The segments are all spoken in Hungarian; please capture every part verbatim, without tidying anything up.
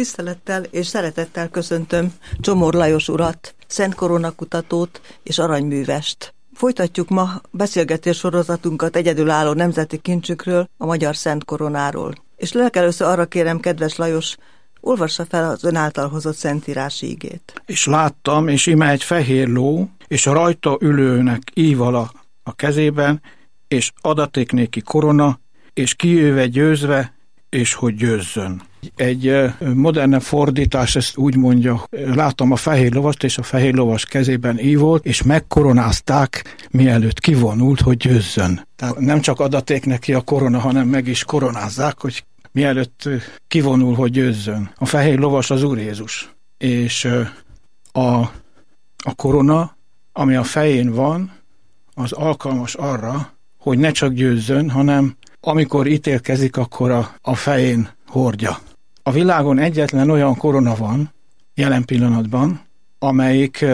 Tisztelettel és szeretettel köszöntöm Csomor Lajos urat, Szent Korona kutatót és aranyművest. Folytatjuk ma beszélgetés sorozatunkat egyedülálló nemzeti kincsükről, a magyar Szent Koronáról. És legelőször arra kérem, kedves Lajos, olvassa fel az ön által hozott szentírási igét. És láttam, és ime egy fehér ló, és a rajta ülőnek ívala a kezében, és adaték néki korona, és kijöve győzve, és hogy győzzön. Egy modern fordítás ezt úgy mondja, láttam a fehér lovast, és a fehér lovas kezében ívolt, és megkoronázták, mielőtt kivonult, hogy győzzön. Tehát nem csak adaték neki a korona, hanem meg is koronázzák, hogy mielőtt kivonul, hogy győzzön. A fehér lovas az Úr Jézus. És a, a korona, ami a fején van, az alkalmas arra, hogy ne csak győzzön, hanem amikor ítélkezik, akkor a, a fején hordja. A világon egyetlen olyan korona van jelen pillanatban, amelyik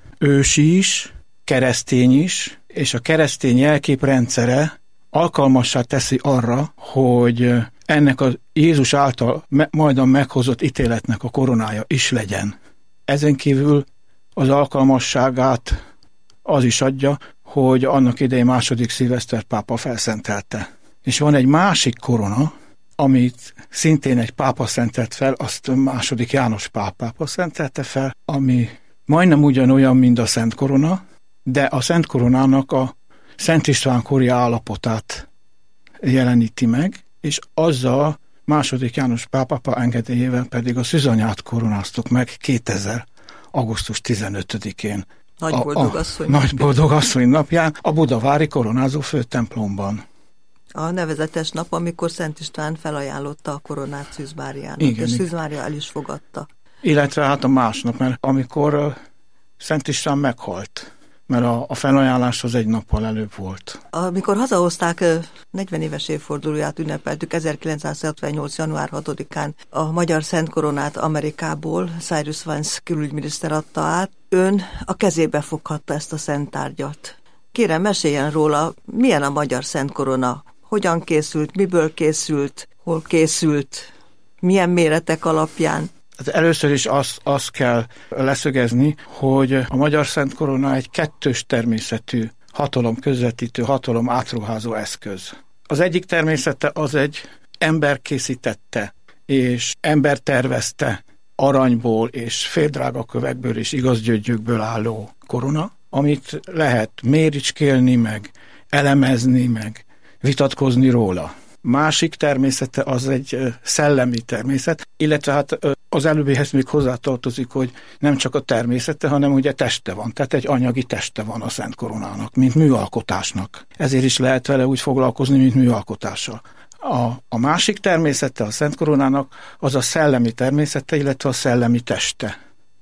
ősi is, keresztény is, és a keresztény jelképrendszere alkalmassá teszi arra, hogy ennek a Jézus által majdan meghozott ítéletnek a koronája is legyen. Ezen kívül az alkalmasságát az is adja, hogy annak idején második Szilveszter pápa felszentelte. És van egy másik korona, amit szintén egy pápa szentelt fel, azt második János Pál pápa szentelte fel, ami majdnem ugyanolyan, mint a Szent Korona, de a Szent Koronának a Szent István kori állapotát jeleníti meg, és azzal második János Pál pápa engedélyével pedig a Szűzanyát koronáztuk meg kétezer. augusztus tizenötödikén. Nagy boldogasszony. Nagy boldogasszony napján a budavári koronázó főtemplomban. A nevezetes nap, amikor Szent István felajánlotta a koronát Szűz Máriának, igen, és Szűz Mária el is fogadta. Illetve hát a másnap, mert amikor uh, Szent István meghalt, mert a, a felajánlás az egy nappal előbb volt. Amikor hazahozták, uh, negyven éves évfordulóját ünnepeltük ezerkilencszázhetvennyolc. január hatodikán a magyar Szent Koronát Amerikából, Cyrus Vance külügyminiszter adta át, ön a kezébe foghatta ezt a szent tárgyat. Kérem, meséljen róla, milyen a magyar Szent Korona? Hogyan készült, miből készült, hol készült, milyen méretek alapján? Először is azt, azt kell leszögezni, hogy a magyar Szent Korona egy kettős természetű hatalom közvetítő, hatalom átruházó eszköz. Az egyik természete az egy ember készítette, és ember tervezte aranyból és féldrága kövekből és igazgyöngyökből álló korona, amit lehet méricskélni, meg elemezni, meg vitatkozni róla. Másik természete az egy szellemi természet, illetve hát az előbbihez még hozzátartozik, hogy nem csak a természete, hanem ugye teste van, tehát egy anyagi teste van a Szent Koronának, mint műalkotásnak. Ezért is lehet vele úgy foglalkozni, mint műalkotással. A, a másik természete a Szent Koronának az a szellemi természete, illetve a szellemi teste.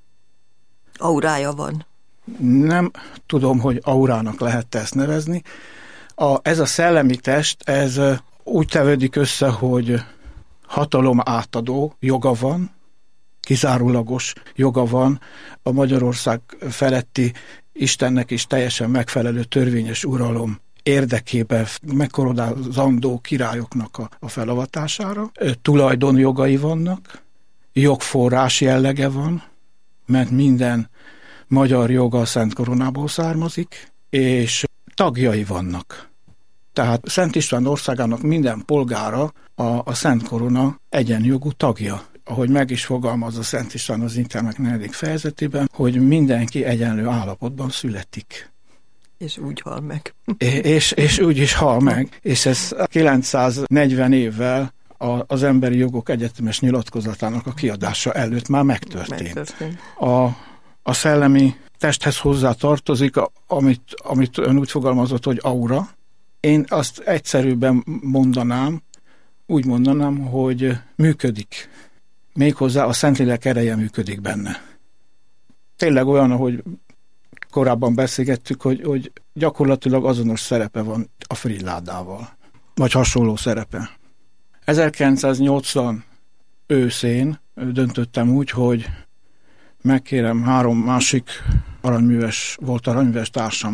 Aurája van. Nem tudom, hogy aurának lehet ezt nevezni. A, ez a szellemi test, ez úgy tevődik össze, hogy hatalom átadó joga van, kizárólagos joga van a Magyarország feletti Istennek is teljesen megfelelő törvényes uralom érdekében megkoronázandó királyoknak a, a felavatására. Tulajdonjogai vannak, jogforrás jellege van, mert minden magyar joga a Szent Koronából származik, és tagjai vannak. Tehát Szent István országának minden polgára a, a Szent Korona egyenjogú tagja. Ahogy meg is fogalmazza Szent István az Intelmek negyedik fejezetében, hogy mindenki egyenlő állapotban születik. És úgy hal meg. és, és úgy is hal meg. És ez kilencszáznegyven évvel az Emberi Jogok Egyetemes Nyilatkozatának a kiadása előtt már megtörtént. megtörtént. A, a szellemi testhez hozzá tartozik, amit, amit ön úgy fogalmazott, hogy aura. Én azt egyszerűbben mondanám, úgy mondanám, hogy működik. Méghozzá a Szentlélek ereje működik benne. Tényleg olyan, ahogy korábban beszélgettük, hogy, hogy gyakorlatilag azonos szerepe van a Fridládával, vagy hasonló szerepe. ezerkilencszáznyolcvan őszén döntöttem úgy, hogy megkérem három másik aranyműves, volt aranyműves társamat,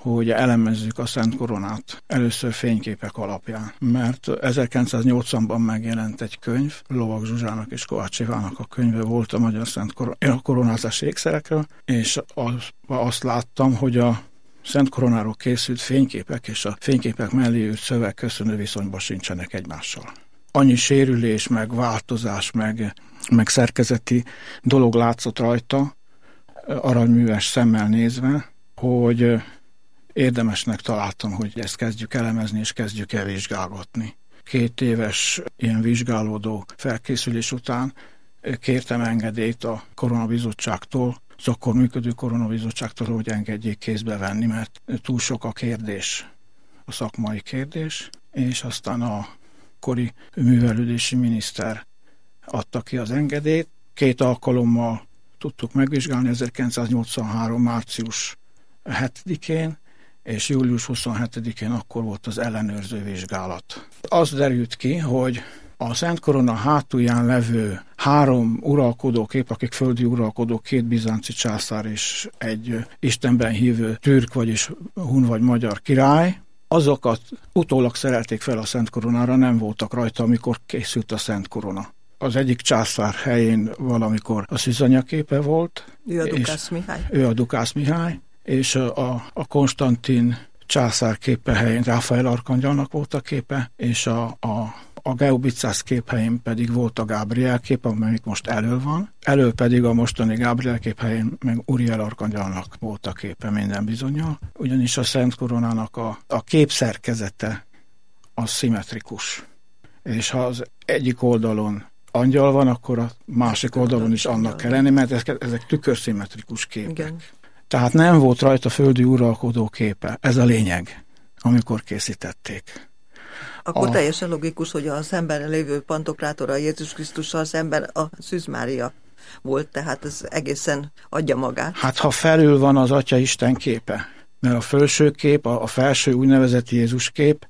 hogy elemezzük a Szent Koronát először fényképek alapján, mert ezerkilencszáznyolcvanban megjelent egy könyv, Lovag Zsuzsának és Kovács Ivának a könyve volt a magyar Szent Koronázási ékszerekről, és az, azt láttam, hogy a Szent Koronáról készült fényképek és a fényképek mellé ült szöveg köszönő viszonyban sincsenek egymással. Annyi sérülés, meg változás, meg, meg szerkezeti dolog látszott rajta, aranyműves szemmel nézve, hogy érdemesnek találtam, hogy ezt kezdjük elemezni, és kezdjük el vizsgálgatni. Két éves ilyen vizsgálódó felkészülés után kértem engedélyt a Koronabizottságtól, az akkor működő Koronabizottságtól, hogy engedjék kézbe venni, mert túl sok a kérdés, a szakmai kérdés, és aztán a kori művelődési miniszter adta ki az engedélyt. Két alkalommal tudtuk megvizsgálni, ezerkilencszáznyolcvanhárom. március hetedikén és július huszonhetedikén akkor volt az ellenőrző vizsgálat. Az derült ki, hogy a Szent Korona hátulján levő három uralkodókép, akik földi uralkodók, két bizánci császár és egy istenben hívő türk, vagyis hun vagy magyar király, azokat utólag szerelték fel a Szent Koronára, nem voltak rajta, amikor készült a Szent Korona. Az egyik császár helyén valamikor a Szűzanya képe volt. Ő a Dukász Mihály. Ő a Dukász Mihály, és a, a Konstantin császár képe helyén Ráfael arkangyalnak volt a képe, és a, a, a Geobicász kép helyén pedig volt a Gábriel kép, amelyik most elő van. Elő pedig a mostani Gábriel kép helyén meg Uriel arkangyalnak volt a képe minden bizonnyal. Ugyanis a Szent Koronának a, a képszerkezete az szimmetrikus. És ha az egyik oldalon angyal van, akkor a másik oldalon is annak kell lenni, mert ezek, ezek tükörszimmetrikus képek. Igen. Tehát nem volt rajta földi uralkodó képe. Ez a lényeg, amikor készítették. Akkor a... teljesen logikus, hogy a szemben lévő Pantokrátora Jézus Krisztussal szemben a Szűz Mária volt, tehát ez egészen adja magát. Hát ha felül van az Atya Isten képe, mert a felső kép, a, a felső úgynevezett Jézus kép,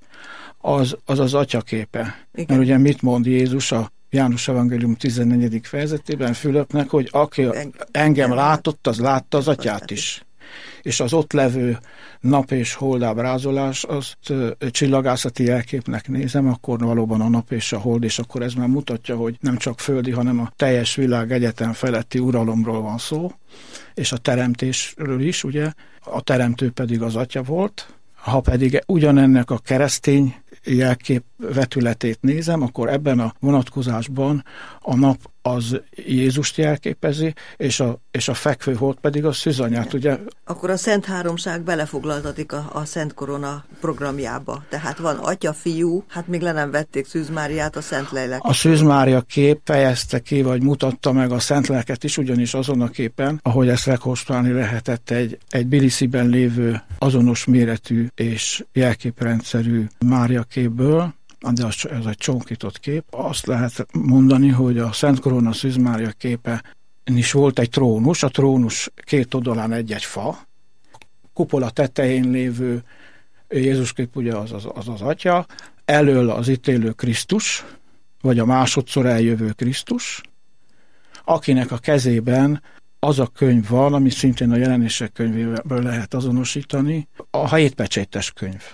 az az, az Atya képe. Igen. Mert ugye mit mond Jézus a János Evangélium tizennegyedik fejezetében Fülöpnek, hogy aki engem látott, az látta az Atyát is. És az ott levő nap és hold ábrázolás, azt csillagászati jelképnek nézem, akkor valóban a nap és a hold, és akkor ez már mutatja, hogy nem csak földi, hanem a teljes világ egyetem feletti uralomról van szó, és a teremtésről is, ugye, a teremtő pedig az Atya volt. Ha pedig ugyanennek a keresztény jelkép vetületét nézem, akkor ebben a vonatkozásban a nap az Jézust jelképezi, és a, és a fekvő hold pedig a Szűzanyát, ugye? Akkor a Szent Háromság belefoglaltatik a, a Szent Korona programjába. Tehát van Atya, Fiú, hát még le nem vették Szűz Máriát, a Szentlélek. A Szűz Mária kép fejezte ki, vagy mutatta meg a Szentléleket is, ugyanis azon a képen, ahogy ezt rekonstruálni lehetett, egy, egy Tbilisiben lévő azonos méretű és jelképrendszerű Mária képből, de ez egy csonkított kép. Azt lehet mondani, hogy a Szent Korona Szűz Mária képe is volt egy trónus, a trónus két oldalán egy-egy fa, kupola tetején lévő Jézus kép ugye az az, az az Atya, elől az itt élő Krisztus, vagy a másodszor eljövő Krisztus, akinek a kezében az a könyv van, ami szintén a Jelenések könyvéből lehet azonosítani, a hétpecsétes könyv.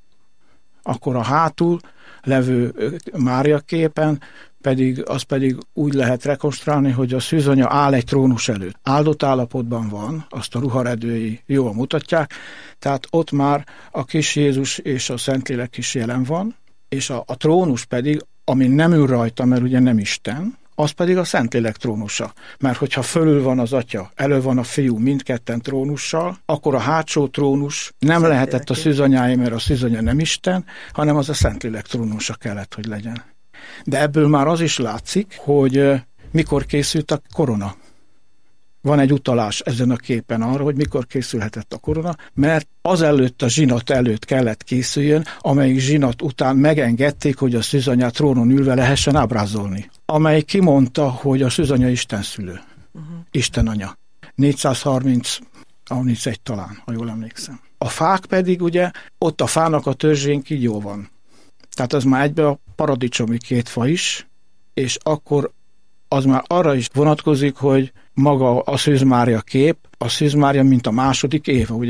Akkor a hátul levő Mária képen pedig, az pedig úgy lehet rekonstruálni, hogy a Szűzanya áll egy trónus előtt. Áldott állapotban van, azt a ruharedői jól mutatják, tehát ott már a kis Jézus és a Szentlélek is jelen van, és a, a trónus pedig, ami nem ül rajta, mert ugye nem Isten, az pedig a Szentlélek trónusa. Mert hogyha fölül van az Atya, elő van a Fiú mindketten trónussal, akkor a hátsó trónus nem Szentlélek lehetett a Szűzanyáé, mert a Szűzanya nem Isten, hanem az a Szentlélek trónusa kellett, hogy legyen. De ebből már az is látszik, hogy mikor készült a korona. Van egy utalás ezen a képen arra, hogy mikor készülhetett a korona, mert azelőtt a zsinat előtt kellett készüljön, amelyik zsinat után megengedték, hogy a Szűzanyát trónon ülve lehessen ábrázolni. Amely kimondta, hogy a Szűzanya Isten szülő, uh-huh. Isten anya. négyszázharminc, harmincegy talán, ha jól emlékszem. A fák pedig ugye, ott a fának a törzsén kígyó van. Tehát az már egyben a paradicsomi két fa is, és akkor az már arra is vonatkozik, hogy maga a Szűz Mária kép, a Szűz Mária, mint a második Éva. Ugye az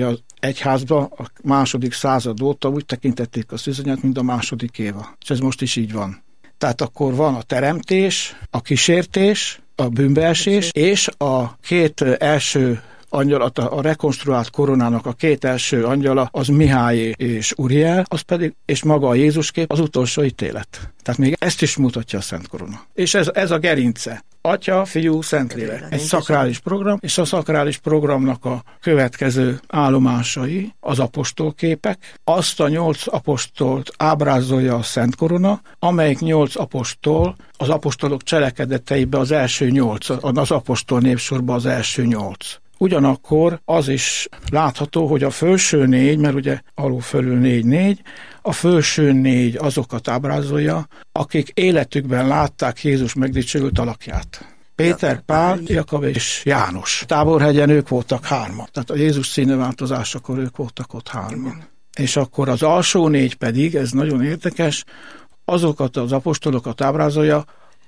egyházba a második század óta úgy tekintették a szűzanyát, mint a második éva. És ez most is így van. Tehát akkor van a teremtés, a kísértés, a bűnbeesés, és a két első angyal, a rekonstruált koronának a két első angyala, az Mihály és Uriel, az pedig, és maga a Jézuskép, az utolsó ítélet. Tehát még ezt is mutatja a Szent Korona. És ez, ez a gerince. Atya, Fiú, Szentlélek. Egy szakrális program, és a szakrális programnak a következő állomásai az apostolképek. Azt a nyolc apostolt ábrázolja a Szent Korona, amelyik nyolc apostol az apostolok cselekedeteibe az első nyolc, az apostol népsorban az első nyolc. Ugyanakkor az is látható, hogy a felső négy, mert ugye alul fölül négy-négy, a felső négy azokat ábrázolja, akik életükben látták Jézus megdicsőült alakját. Péter, Pál, Jakab és János. Táborhegyen ők voltak hárman. Tehát a Jézus színváltozásakor ők voltak ott hárman. És akkor az alsó négy pedig, ez nagyon érdekes, azokat az apostolokat ábrázolja,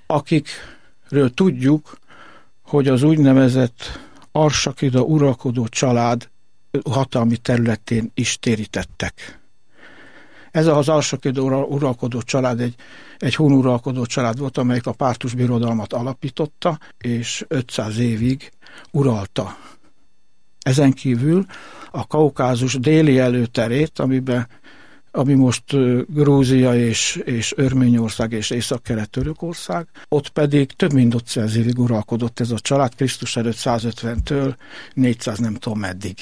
akikről tudjuk, hogy az úgynevezett Arsakida uralkodó család hatalmi területén is térítettek. Ez az Arsakida uralkodó család egy, egy hun uralkodó család volt, amelyik a pártus birodalmat alapította, és ötszáz évig uralta. Ezen kívül a Kaukázus déli előterét, amiben ami most Grúzia és, és Örményország és Észak-Kelet-Törökország, ott pedig több mint ötszáz évig uralkodott ez a család, Krisztus előtt százötventől négyszáz nem tudom meddig.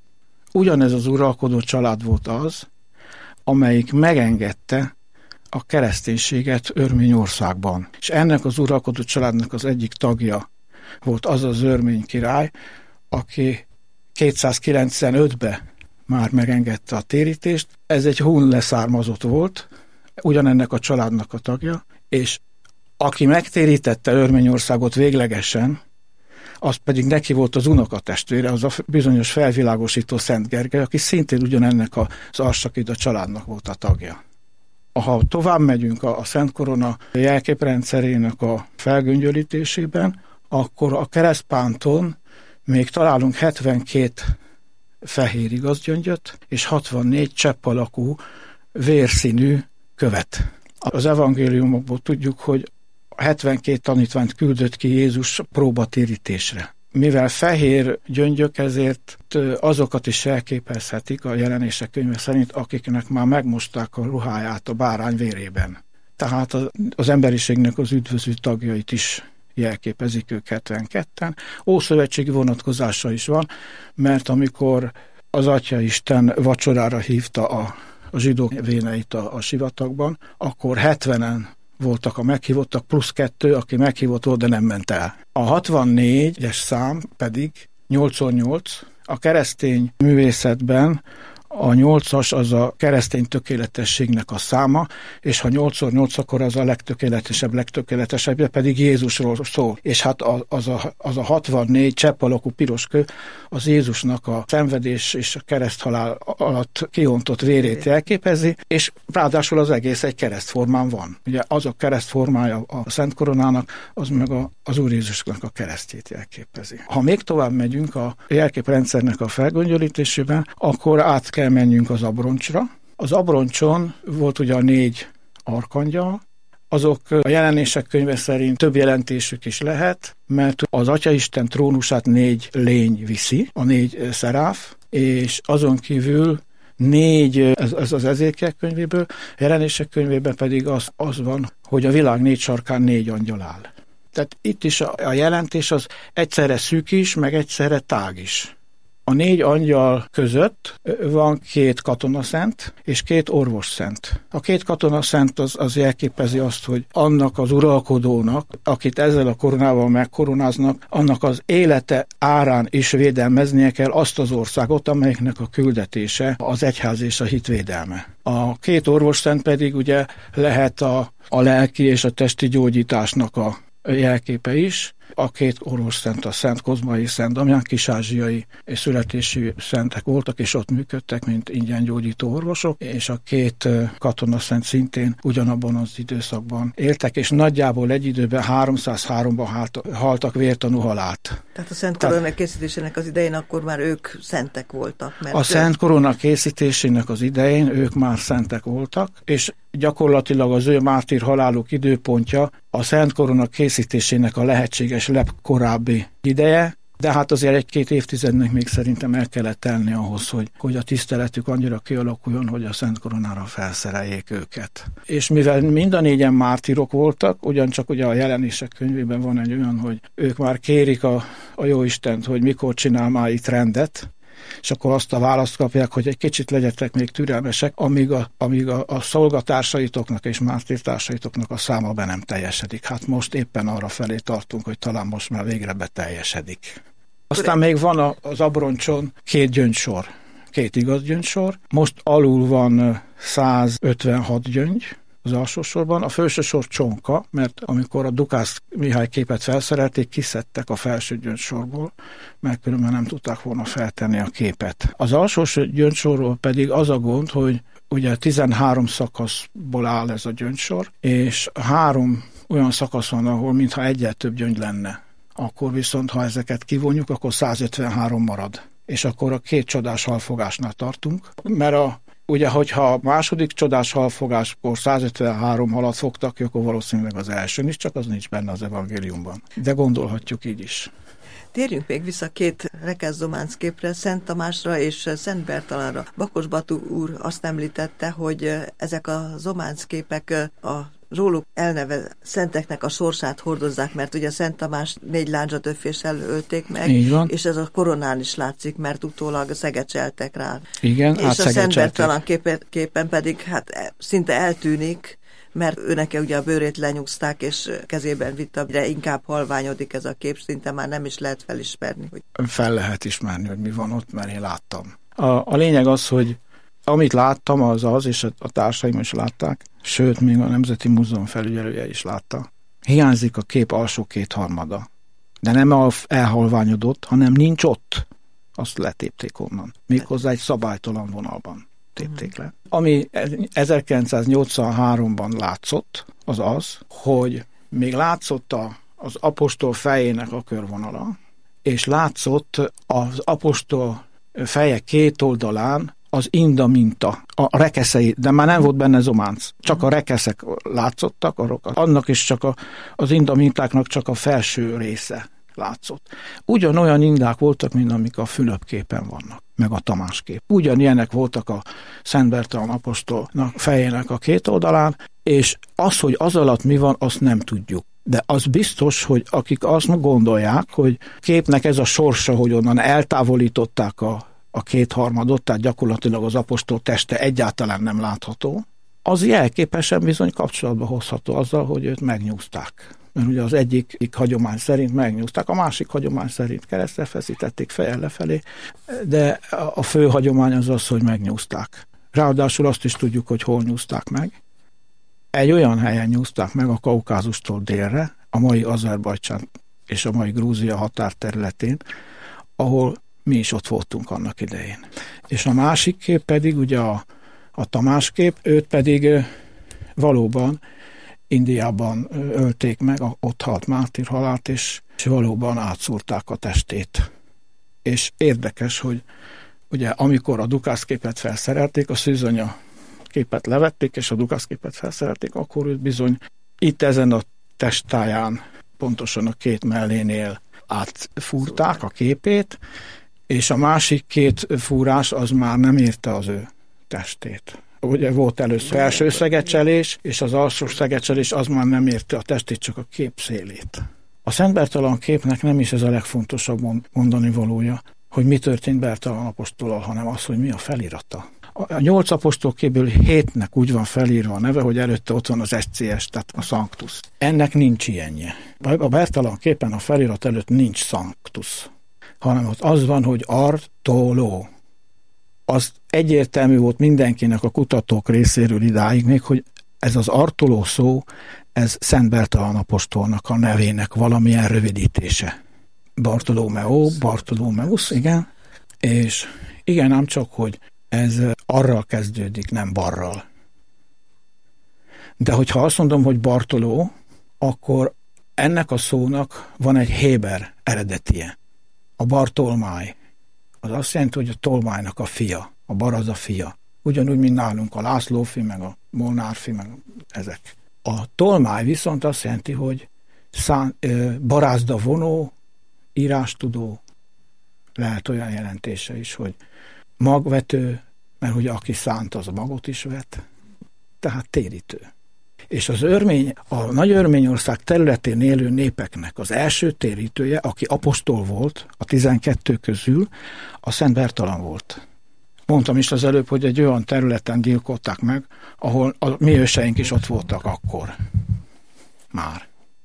Ugyanez az uralkodó család volt az, amelyik megengedte a kereszténységet Örményországban. És ennek az uralkodó családnak az egyik tagja volt az az örmény király, aki kétszázkilencvenötben már megengedte a térítést. Ez egy hun leszármazott volt, ugyanennek a családnak a tagja, és aki megtérítette Örményországot véglegesen, az pedig neki volt az unokatestvére, az a bizonyos felvilágosító Szent Gergely, aki szintén ugyanennek az Arsakida családnak volt a tagja. Ha tovább megyünk a Szent Korona jelképrendszerének a felgöngyölítésében, akkor a keresztpánton még találunk hetvenkét fehér igazgyöngyöt, és hatvannégy csepp alakú, vérszínű követ. Az evangéliumokból tudjuk, hogy hetvenkét tanítványt küldött ki Jézus próbatérítésre. Mivel fehér gyöngyök, ezért azokat is elképezhetik a Jelenések könyve szerint, akiknek már megmosták a ruháját a bárány vérében. Tehát az emberiségnek az üdvöző tagjait is jelképezik ők hetvenketten. Ószövetségi vonatkozása is van, mert amikor az Atyaisten vacsorára hívta a, a zsidók véneit a, a sivatagban, akkor hetvenen voltak a meghívottak, plusz kettő, aki meghívott volt, de nem ment el. A hatvannégyes szám pedig nyolcszor nyolc, a keresztény művészetben a nyolcas az a keresztény tökéletességnek a száma, és ha nyolcszor nyolc, akkor az a legtökéletesebb, legtökéletesebb, pedig Jézusról szól. És hát az a, az a hatvannégy csepp alakú piros kő az Jézusnak a szenvedés és a kereszthalál alatt kiontott vérét jelképezi, és ráadásul az egész egy keresztformán van. Ugye az a keresztformája a Szent Koronának, az meg a, az Úr Jézusnak a keresztjét jelképezi. Ha még tovább megyünk a jelképrendszernek a felgöngyölítésében, akkor át kell menjünk az abroncsra. Az abroncson volt ugye a négy arkangyal, azok a Jelenések könyve szerint több jelentésük is lehet, mert az Atyaisten trónusát négy lény viszi, a négy szeráf, és azon kívül négy, ez, ez az Ezékiel könyvéből, a Jelenések könyvében pedig az, az van, hogy a világ négy sarkán négy angyal áll. Tehát itt is a, a jelentés az egyszerre szűk is, meg egyszerre tág is. A négy angyal között van két katonaszent és két orvosszent. A két katonaszent az, az jelképezi azt, hogy annak az uralkodónak, akit ezzel a koronával megkoronáznak, annak az élete árán is védelmeznie kell azt az országot, amelyiknek a küldetése az egyház és a hitvédelme. A két orvosszent pedig ugye lehet a, a lelki és a testi gyógyításnak a jelképe is, A két orvosszent, a Szent Kozma és Szent Damján kis-ázsiai születési szentek voltak, és ott működtek, mint ingyen gyógyító orvosok, és a két katonaszent szintén ugyanabban az időszakban éltek, és nagyjából egy időben háromszázháromban haltak vértanú halált. Tehát a Szent Korona készítésének az idején akkor már ők szentek voltak. Mert a Szent Korona készítésének az idején ők már szentek voltak, és gyakorlatilag az ő mártír haláluk időpontja a Szent Korona készítésének a lehetséges legkorábbi ideje, de hát azért egy-két évtizednek még szerintem el kellett telni ahhoz, hogy, hogy a tiszteletük annyira kialakuljon, hogy a Szent Koronára felszereljék őket. És mivel mind a négyen mártírok voltak, ugyancsak ugye a Jelenések könyvében van egy olyan, hogy ők már kérik a, a Jóistent, hogy mikor csinál már itt rendet, és akkor azt a választ kapják, hogy egy kicsit legyetek még türelmesek, amíg a, amíg a, a szolgatársaitoknak és mártírtársaitoknak a száma be nem teljesedik. Hát most éppen arra felé tartunk, hogy talán most már végre beteljesedik. Aztán még van az abroncson két gyöngysor, két igaz gyöngysor. Most alul van százötvenhat gyöngy az alsó sorban, a felső sor csonka, mert amikor a Dukász Mihály képet felszerelték, kiszedtek a felső gyöngysorból, mert különben nem tudták volna feltenni a képet. Az alsó gyöngysorról pedig az a gond, hogy ugye tizenhárom szakaszból áll ez a gyöngysor, és három olyan szakasz van, ahol mintha egyel több gyöngy lenne. Akkor viszont, ha ezeket kivonjuk, akkor százötvenhárom marad. És akkor a két csodás halfogásnál tartunk, mert a ugye, hogyha a második csodás halfogáskor százötvenhárom halat fogtak, akkor valószínűleg az elsőn is, csak az nincs benne az evangéliumban. De gondolhatjuk így is. Térjünk még vissza két Rekesz-Zománc képre, Szent Tamásra és Szent Bertalanra. Bakos Batu úr azt említette, hogy ezek a Zománc képek a róluk elneve szenteknek a sorsát hordozzák, mert ugye Szent Tamás négy lándzsatöfféssel ölték meg, és ez a koronán is látszik, mert utólag szegecseltek rá. Igen, és a Szent Bertalan képen, képen pedig hát szinte eltűnik, mert őnek ugye a bőrét lenyugzták, és kezében vitte, de inkább halványodik ez a kép, szinte már nem is lehet felismerni. Hogy... Fel lehet ismerni, hogy mi van ott, mert én láttam. A, a lényeg az, hogy amit láttam, az az, és a társaim is látták, sőt, még a Nemzeti Múzeum felügyelője is látta. Hiányzik a kép alsó kétharmada. De nem elhalványodott, hanem nincs ott. Azt letépték onnan. Méghozzá egy szabálytalan vonalban tépték le. Ami ezerkilencszáznyolcvanháromban látszott, az az, hogy még látszott a, az apostol fejének a körvonala, és látszott az apostol feje két oldalán az inda minta, a rekeszei, de már nem volt benne zománc, csak a rekeszek látszottak, annak is csak a, az inda mintáknak csak a felső része látszott. Ugyanolyan indák voltak, mint amik a Fülöp képen vannak, meg a Tamás kép. Ugyanilyenek voltak a Szent Bertalan apostolnak fejének a két oldalán, és az, hogy az alatt mi van, azt nem tudjuk. De az biztos, hogy akik azt gondolják, hogy képnek ez a sorsa, hogy onnan eltávolították a a kétharmadot, tehát gyakorlatilag az apostol teste egyáltalán nem látható, az jelképesen bizony kapcsolatba hozható azzal, hogy őt megnyúzták. Mert ugye az egyik hagyomány szerint megnyúzták, a másik hagyomány szerint keresztre feszítették fejjel lefelé, de a fő hagyomány az az, hogy megnyúzták. Ráadásul azt is tudjuk, hogy hol nyúzták meg. Egy olyan helyen nyúzták meg a Kaukázustól délre, a mai Azerbajdzsán és a mai Grúzia határterületén, ahol mi is ott voltunk annak idején. És a másik kép pedig, ugye a, a Tamás kép, őt pedig valóban Indiában ölték meg, ott halt mártírhalált, és, és valóban átszúrták a testét. És érdekes, hogy ugye amikor a Dukász képet felszerelték, a szűzanya képet levették, és a Dukász képet felszerelték, akkor őt bizony itt ezen a testtáján, pontosan a két mellénél átfúrták a képét, és a másik két fúrás az már nem érte az ő testét. Ugye volt először első szegecselés, és az alsó szegecselés az már nem érte a testét, csak a kép szélét. A Szent Bertalan képnek nem is ez a legfontosabb mondani valója, hogy mi történt Bertalan apostollal, hanem az, hogy mi a felirata. A nyolc apostol képből hétnek úgy van felírva a neve, hogy előtte ott van az es cé es, tehát a Sanctus. Ennek nincs ilyenje. A Bertalan képen a felirat előtt nincs Sanctus, hanem ott az van, hogy Artoló. Az egyértelmű volt mindenkinek a kutatók részéről idáig még, hogy Ez az Artoló szó, ez Szent Bertalan apostolnak a nevének valamilyen rövidítése. Bartolomeo, Bartolomeus, igen. És igen, ám csak, hogy ez arral kezdődik, nem barral. De hogyha azt mondom, hogy Bartoló, akkor ennek a szónak van egy héber eredetie. A Bartolmáj. Az azt jelenti, hogy a tolmájnak a fia, a bar az a fia. Ugyanúgy, mint nálunk a Lászlófi, meg a Molnárfi, meg ezek. A tolmáj viszont azt jelenti, hogy szán, barázda vonó, írástudó, lehet olyan jelentése is, hogy magvető, mert ugye aki szánt, az a magot is vet, tehát térítő. És az örmény, a Nagy Örményország területén élő népeknek az első térítője, aki apostol volt a tizenkettő közül, a Szent Bertalan volt. Mondtam is az előbb, hogy egy olyan területen gyilkolták meg, ahol a mi őseink is ott voltak akkor. Már.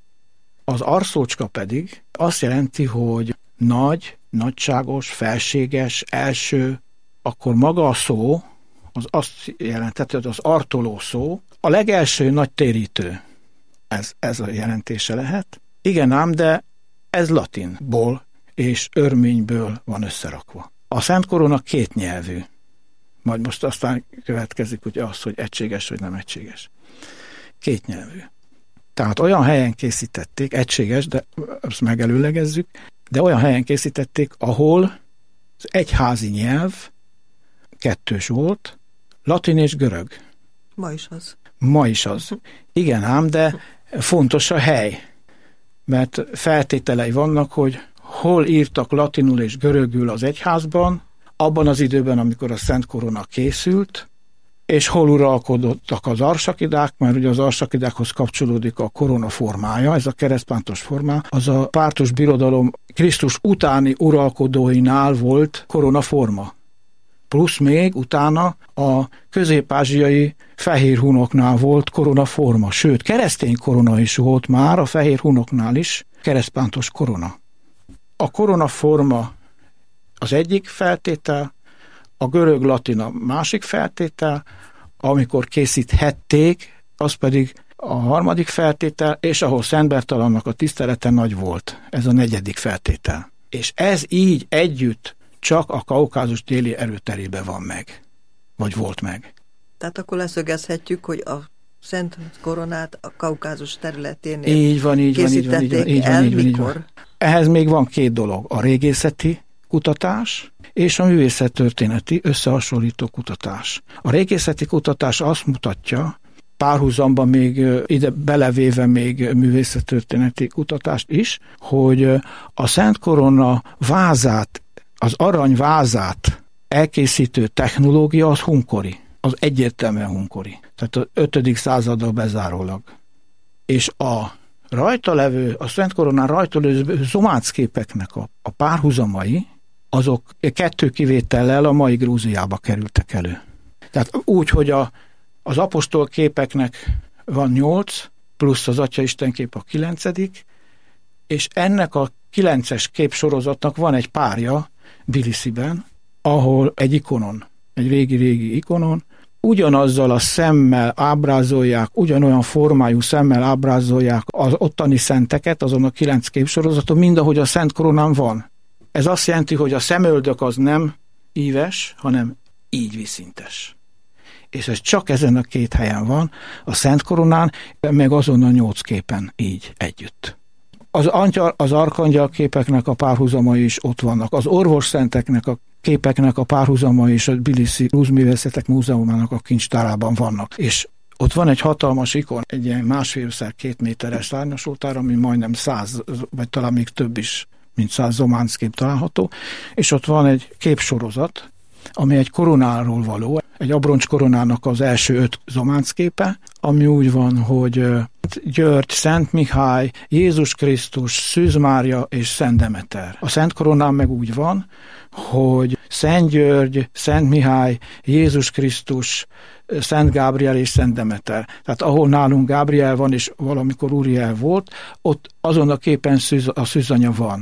Az arszócska pedig azt jelenti, hogy nagy, nagyságos, felséges, első, akkor maga a szó, az azt jelentette, hogy az Artoló szó, a legelső nagy térítő. Ez, ez a jelentése lehet. Igen ám, de ez latinból és örményből van összerakva. A Szent Korona kétnyelvű. Majd most aztán következik ugye az, hogy egységes vagy nem egységes. Kétnyelvű. Tehát olyan helyen készítették, egységes, de azt megelőlegezzük, de olyan helyen készítették, ahol az egyházi nyelv kettős volt, latin és görög. Ma is az. Ma is az. Igen ám, de fontos a hely, mert feltételei vannak, hogy hol írtak latinul és görögül az egyházban, abban az időben, amikor a Szent Korona készült, és hol uralkodottak az arsakidák, mert ugye az arsakidákhoz kapcsolódik a korona formája, ez a keresztpántos formá, az a pártus birodalom Krisztus utáni uralkodóinál volt korona forma. Plusz még utána a közép-ázsiai fehér hunoknál volt korona forma, sőt, keresztény korona is volt már, a fehér hunoknál is keresztpántos korona. A korona forma az egyik feltétel, a görög-latin a másik feltétel, amikor készíthették, az pedig a harmadik feltétel, és ahol Szent Bertalannak a tisztelete nagy volt. Ez a negyedik feltétel. És ez így együtt csak a Kaukázus déli erőterében van meg. Vagy volt meg. Tehát akkor leszögezhetjük, hogy a Szent Koronát a Kaukázus területén így van, így van, így van, így van, így van, így van, így van. Ehhez még van két dolog. A régészeti kutatás és a művészettörténeti összehasonlító kutatás. A régészeti kutatás azt mutatja, párhuzamban még ide belevéve még művészettörténeti kutatást is, hogy a Szent Korona vázát, az arany vázát elkészítő technológia az hunkori. Az egyértelműen hunkori. Tehát az ötödik századdal bezárólag. És a rajta levő, a Szent Koronán rajta levő zomácképeknek a, a párhuzamai, azok kettő kivétellel a mai Grúziába kerültek elő. Tehát úgy, hogy a, az apostol képeknek van nyolc, plusz az Atyaisten kép a kilencedik, és ennek a kilences képsorozatnak van egy párja Tbilisiben, ahol egy ikonon, egy régi-régi ikonon, ugyanazzal a szemmel ábrázolják, ugyanolyan formájú szemmel ábrázolják az ottani szenteket, azon a kilenc képsorozaton, mind ahogy a Szent Koronán van. Ez azt jelenti, hogy a szemöldök az nem íves, hanem így viszintes. És ez csak ezen a két helyen van, a Szent Koronán, meg azon a nyolc képen így együtt. Az, angyal, az arkangyal képeknek a párhuzamai is ott vannak, az orvosszenteknek a képeknek a párhuzamai is a Tbilisi Rúzművészetek Múzeumának a kincstárában vannak. És ott van egy hatalmas ikon, egy ilyen másfélszer két méteres szárnyas oltár, ami majdnem száz, vagy talán még több is, mint száz zománckép található, és ott van egy képsorozat, ami egy koronáról való, egy abroncs koronának az első öt zománcképe, ami úgy van, hogy György, Szent Mihály, Jézus Krisztus, Szűz Mária és Szent Demeter. A Szent Koronán meg úgy van, hogy Szent György, Szent Mihály, Jézus Krisztus, Szent Gábriel és Szent Demeter. Tehát ahol nálunk Gábriel van, és valamikor Uriel volt, ott azon a képen szűz, a szűzanya van.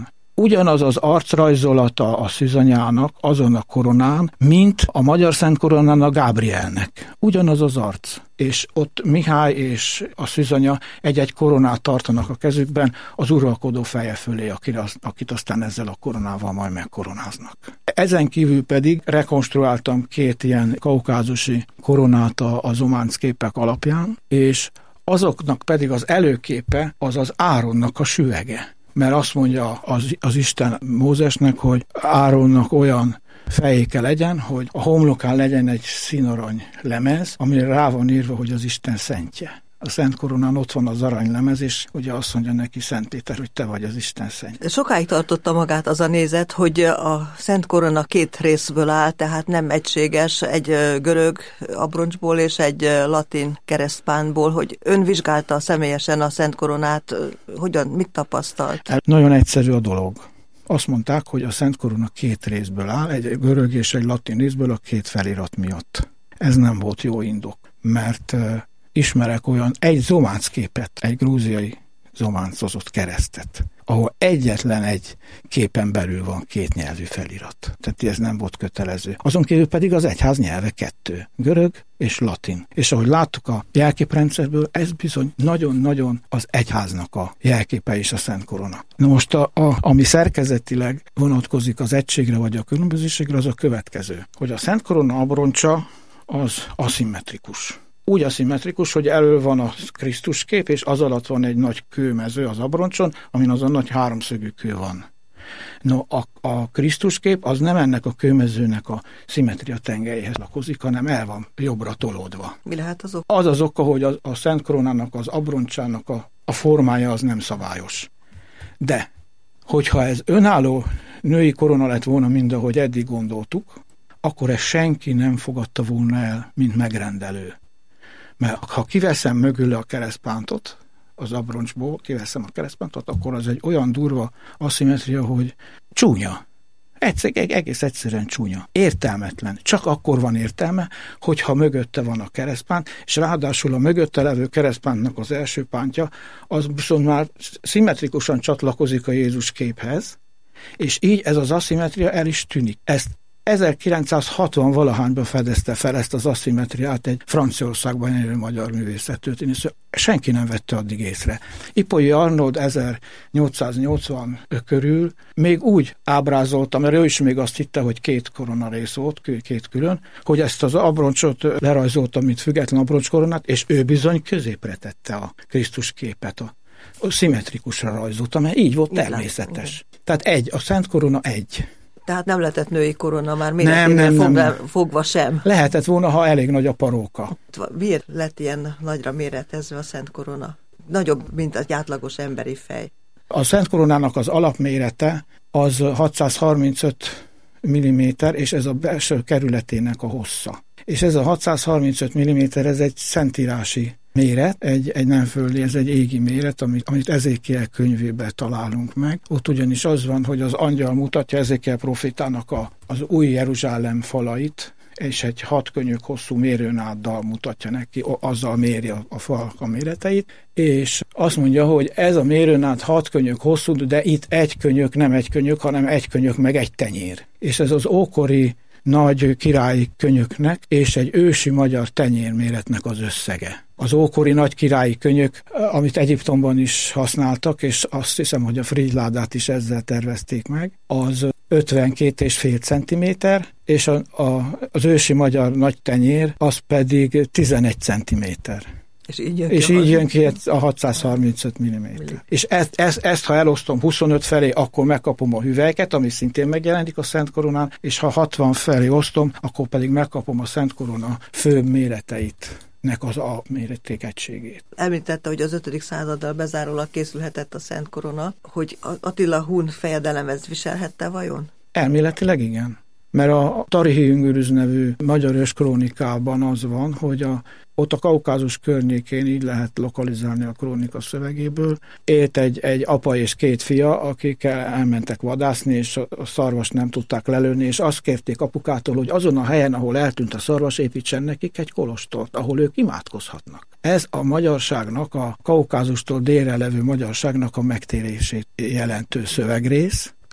ugyanaz az arcrajzolata a szűzanyának azon a koronán, mint a magyar szent koronán a Gábrielnek. Ugyanaz az arc. És ott Mihály és a szűzanya egy-egy koronát tartanak a kezükben az uralkodó feje fölé, akit aztán ezzel a koronával majd megkoronáznak. Ezen kívül pedig rekonstruáltam két ilyen kaukázusi koronát az ománc képek alapján, és azoknak pedig az előképe az az Áronnak a süvege. Mert azt mondja az, az Isten Mózesnek, hogy Áronnak olyan fejéke legyen, hogy a homlokán legyen egy színarany lemez, amire rá van írva, hogy az Isten szentje. A Szent Koronán ott van az aranylemez, és ugye azt mondja neki Szent Péter, hogy te vagy az Isten szentje. Sokáig tartotta magát az a nézet, hogy a Szent Korona két részből áll, tehát nem egységes, egy görög abroncsból és egy latin keresztpánból, hogy ön vizsgálta személyesen a Szent Koronát, hogyan, mit tapasztalt? Nagyon egyszerű a dolog. Azt mondták, hogy a Szent Korona két részből áll, egy görög és egy latin részből a két felirat miatt. Ez nem volt jó indok, mert ismerek olyan egy zománc képet, egy grúziai zománcozott keresztet, ahol egyetlen egy képen belül van két nyelvű felirat. Tehát ez nem volt kötelező. Azon kívül pedig az egyház nyelve kettő, görög és latin. És ahogy láttuk a jelképrendszerből, ez bizony nagyon-nagyon az egyháznak a jelképe és a Szent Korona. Na most, a, a, ami szerkezetileg vonatkozik az egységre vagy a különbözőségre, az a következő, hogy a Szent Korona abroncsa az aszimmetrikus. Úgy aszimmetrikus, hogy elől van a Krisztus kép, és az alatt van egy nagy kőmező az abroncson, amin az a nagy háromszögű kő van. No, a, a Krisztus kép az nem ennek a kőmezőnek a szimmetria tengelyéhez lakozik, hanem el van jobbra tolódva. Mi lehet az oka? Az az oka, hogy a, a Szent Koronának, az abroncsának a, a formája az nem szabályos. De, hogyha ez önálló női korona lett volna, mind ahogy eddig gondoltuk, akkor ezt senki nem fogadta volna el, mint megrendelő. Mert ha kiveszem mögül a keresztpántot, az abroncsból kiveszem a keresztpántot, akkor az egy olyan durva aszimmetria, hogy csúnya. Egyszer, egész egyszerűen csúnya. Értelmetlen. Csak akkor van értelme, hogyha mögötte van a keresztpánt, és ráadásul a mögötte levő keresztpántnak az első pántja, az viszont már szimmetrikusan csatlakozik a Jézus képhez, és így ez az aszimmetria el is tűnik. Ezt ezerkilencszázhatvan valahányban fedezte fel ezt az aszimmetriát egy Franciaországban élő magyar művészettörténész. Senki nem vette addig észre. Ipoly Arnold ezernyolcszáznyolcvan körül még úgy ábrázolta, mert ő is még azt hitte, hogy két koronarész volt, két külön, hogy ezt az abroncsot lerajzolta, mint független abroncskoronát, és ő bizony középre tette a Krisztus képet, a, a szimmetrikusra rajzolta, mert így volt természetes. Tehát egy, a Szent Korona egy. Tehát nem lehetett női korona már méreténél fogva, fogva sem. Lehetett volna, ha elég nagy a paróka. Miért lett ilyen nagyra méretezve a Szent Korona? Nagyobb, mint az átlagos emberi fej. A Szent Koronának az alapmérete az hatszázharmincöt milliméter, és ez a belső kerületének a hossza. És ez a hatszázharmincöt milliméter, ez egy szentírási méret, egy, egy nem földi, ez egy égi méret, amit, amit Ezékiel könyvében találunk meg. Ott ugyanis az van, hogy az angyal mutatja Ezékiel profétának a, az új Jeruzsálem falait, és egy hat könyök hosszú mérőnáddal mutatja neki, azzal méri a, a falak a méreteit, és azt mondja, hogy ez a mérőnád hat könyök hosszú, de itt egy könyök, nem egy könyök, hanem egy könyök meg egy tenyér. És ez az ókori nagy királyi könyöknek és egy ősi magyar tenyérméretnek az összege. Az ókori nagy királyi könyök, amit Egyiptomban is használtak, és azt hiszem, hogy a Fridládát is ezzel tervezték meg, az ötvenkét és fél centiméter, és a, a, az ősi magyar nagy tenyér, az pedig tizenegy centiméter. És így jön és ki, így jön ki a hatszázharmincöt milliméter. És ezt, ezt, ezt, ha elosztom huszonöt felé, akkor megkapom a hüvelyket, ami szintén megjelenik a Szent Koronán, és ha hatvan felé osztom, akkor pedig megkapom a Szent Korona főbb méreteit. Nek az a mérették egységét. Említette, hogy az ötödik századdal bezárólag készülhetett a Szent Korona, hogy Attila Hun fejedelem ezt viselhette vajon? Elméletileg igen. Mert a Tarihi Unguruz nevű magyar őskrónikában az van, hogy a, ott a Kaukázus környékén, így lehet lokalizálni a krónika szövegéből, élt egy, egy apa és két fia, akik elmentek vadászni, és a, a szarvast nem tudták lelőni, és azt kérték apukától, hogy azon a helyen, ahol eltűnt a szarvas, építsen nekik egy kolostort, ahol ők imádkozhatnak. Ez a magyarságnak, a Kaukázustól délre levő magyarságnak a megtérését jelentő szövegrész,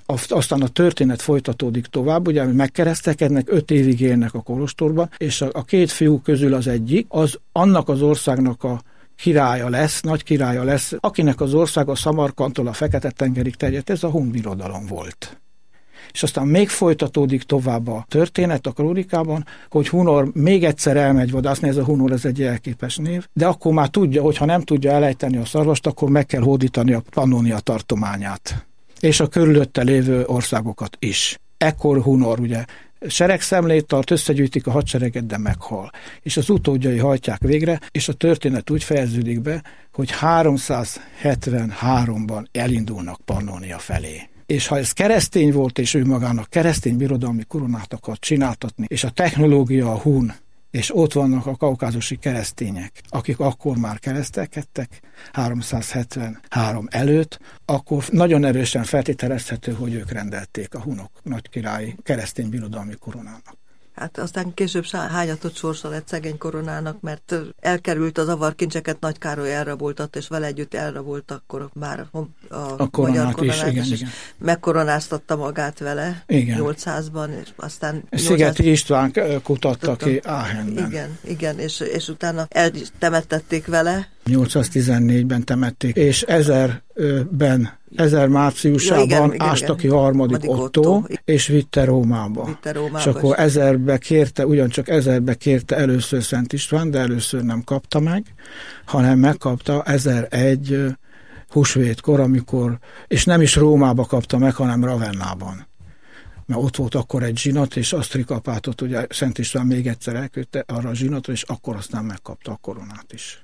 aztán a történet folytatódik tovább, ugye megkeresztelkednek, öt évig élnek a kolostorban, és a, a két fiú közül az egyik, az annak az országnak a királya lesz, nagy királya lesz, akinek az országa Szamarkandtól a Fekete-tengerig terjedt, ez a hun birodalom volt. És aztán még folytatódik tovább a történet a krónikában, hogy Hunor még egyszer elmegy vadászni, ez a Hunor, ez egy jelképes név, de akkor már tudja, hogy ha nem tudja elejteni a szarvast, akkor meg kell hódítani a Pannonia tartományát. És a körülötte lévő országokat is. Ekkor Hunor ugye seregszemlét tart, összegyűjtik a hadsereget, de meghal. És az utódjai hajtják végre, és a történet úgy fejeződik be, hogy háromszázhetvenháromban elindulnak Pannonia felé. És ha ez keresztény volt, és ő magának keresztény birodalmi koronát akar csináltatni, és a technológia a hun, és ott vannak a kaukázusi keresztények, akik akkor már keresztelkedtek, háromszázhetvenhárom előtt, akkor nagyon erősen feltételezhető, hogy ők rendelték a hunok nagykirályi keresztény birodalmi koronának. Hát aztán később hányatott sorsa lett szegény koronának, mert elkerült az avarkincseket, Nagy Károly elraboltatta, és vele együtt elrabolt akkor már a, a magyar koronát is, igen, is, igen. Megkoronáztatta magát vele, igen. nyolcszázban, és aztán... Szigeti István kutatta ki Aachenben. Igen, igen, és, és utána eltemettették vele. nyolcszáztizennégyben temették, és ezerben ezer márciusában ja, igen, ásta ki harmadik Otto, Otto, és vitte Rómába. Vitte Rómába. És akkor ezerbe kérte, ugyancsak ezerbe kérte először Szent István, de először nem kapta meg, hanem megkapta ezeregy húsvétkor, amikor, és nem is Rómába kapta meg, hanem Ravennában. Mert ott volt akkor egy zsinat, és Asztrikapátot ugye Szent István még egyszer elküldte arra a zsinatra, és akkor aztán megkapta a koronát is.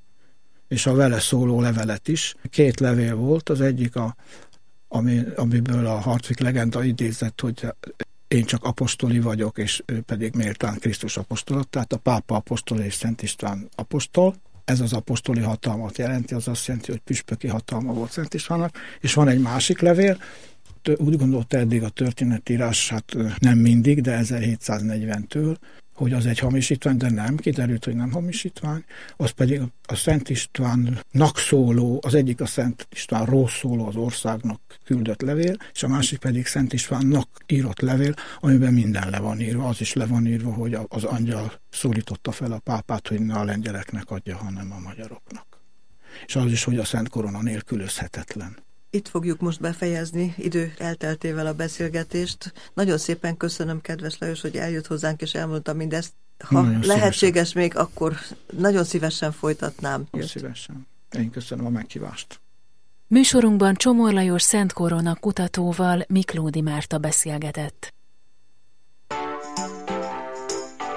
És a vele szóló levelet is. Két levél volt, az egyik, a, ami, amiből a Hartwig legenda idézett, hogy én csak apostoli vagyok, és ő pedig méltán Krisztus apostola, tehát a pápa apostol és Szent István apostol. Ez az apostoli hatalmat jelenti, az azt jelenti, hogy püspöki hatalma volt Szent Istvánnak. És van egy másik levél, úgy gondolta eddig a történetírás, hát nem mindig, de ezerhétszáznegyventől, hogy az egy hamisítvány, de nem, kiderült, hogy nem hamisítvány, az pedig a Szent Istvánnak szóló, az egyik a Szent Istvánról szóló az országnak küldött levél, és a másik pedig Szent Istvánnak írott levél, amiben minden le van írva, az is le van írva, hogy az angyal szólította fel a pápát, hogy ne a lengyeleknek adja, hanem a magyaroknak. És az is, hogy a Szent Korona nélkülözhetetlen. Itt fogjuk most befejezni idő elteltével a beszélgetést. Nagyon szépen köszönöm, kedves Lajos, hogy eljött hozzánk és elmondta mindezt. Ha nagyon lehetséges szívesen. Még, akkor nagyon szívesen folytatnám. Nagyon szívesen. Én köszönöm a meghívást. Műsorunkban Csomor Lajos Szent Korona kutatóval Miklódi Márta beszélgetett.